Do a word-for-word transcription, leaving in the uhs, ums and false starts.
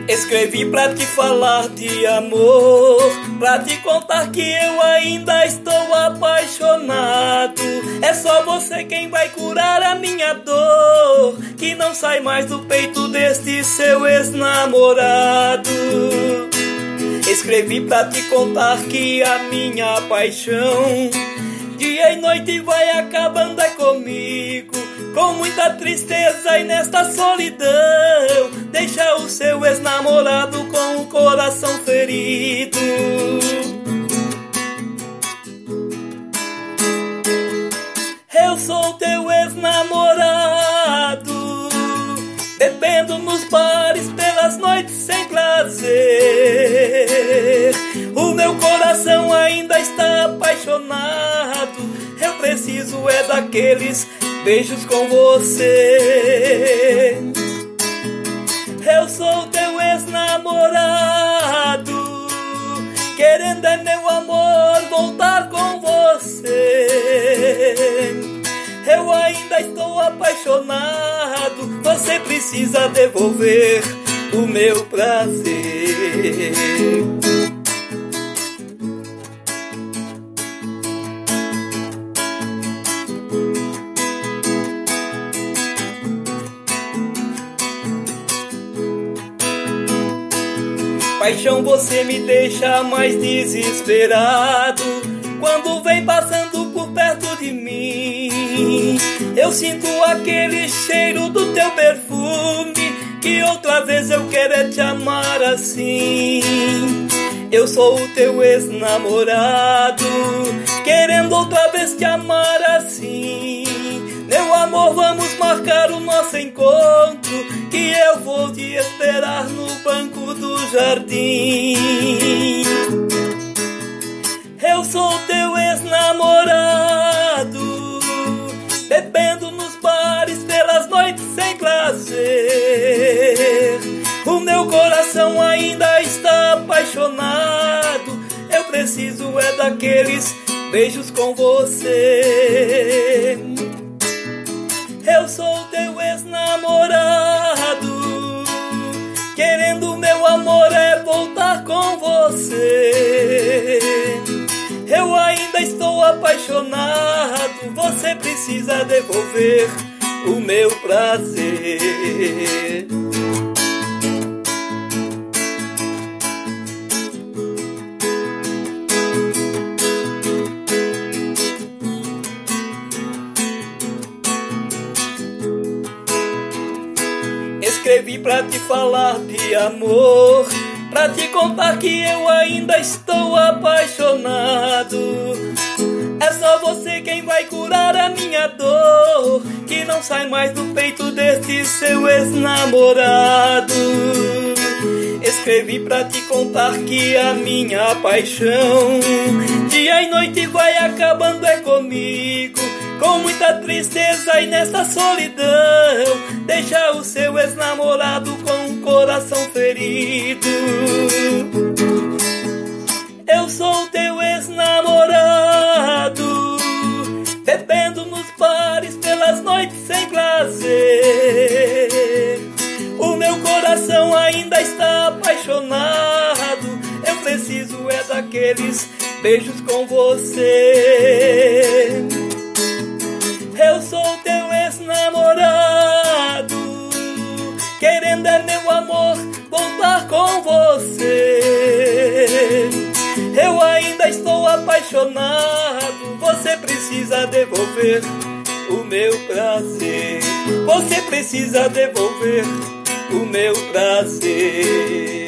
Escrevi pra te falar de amor, pra te contar que eu ainda estou apaixonado. É só você quem vai curar a minha dor, que não sai mais do peito deste seu ex-namorado. Escrevi pra te contar que a minha paixão dia e noite vai acabando é comigo, com muita tristeza e nesta solidão. Deixa o seu ex-namorado com o coração ferido. Eu sou teu ex-namorado, bebendo nos bares pelas noites sem prazer. O meu coração ainda está apaixonado. Eu preciso é daqueles beijos com você. Eu sou teu ex-namorado, querendo é meu amor voltar com você. Eu ainda estou apaixonado, você precisa devolver o meu prazer. Paixão, você me deixa mais desesperado quando vem passando por perto de mim. Eu sinto aquele cheiro do teu perfume, que outra vez eu quero é te amar assim. Eu sou o teu ex-namorado, querendo outra vez te amar assim. Meu amor, vamos marcar o nosso encontro, que eu vou te esperar no banco do jardim. Eu sou teu ex-namorado, bebendo nos bares pelas noites sem prazer. O meu coração ainda está apaixonado. Eu preciso é daqueles beijos com você. Eu sou teu ex-namorado, querendo meu amor é voltar com você. Eu ainda estou apaixonado, você precisa devolver o meu prazer. Escrevi pra te falar de amor, pra te contar que eu ainda estou apaixonado. É só você quem vai curar a minha dor, que não sai mais do peito deste seu ex-namorado. Escrevi pra te contar que a minha paixão dia e noite vai acabando é comigo, com muita tristeza e nessa solidão. Deixa o seu ex-namorado com o coração ferido. Eu sou teu ex-namorado, bebendo nos bares pelas noites sem prazer. O meu coração ainda está apaixonado. Eu preciso é daqueles beijos com você. Eu sou teu ex-namorado, querendo é meu amor voltar com você. Eu ainda estou apaixonado, você precisa devolver o meu prazer. Você precisa devolver o meu prazer.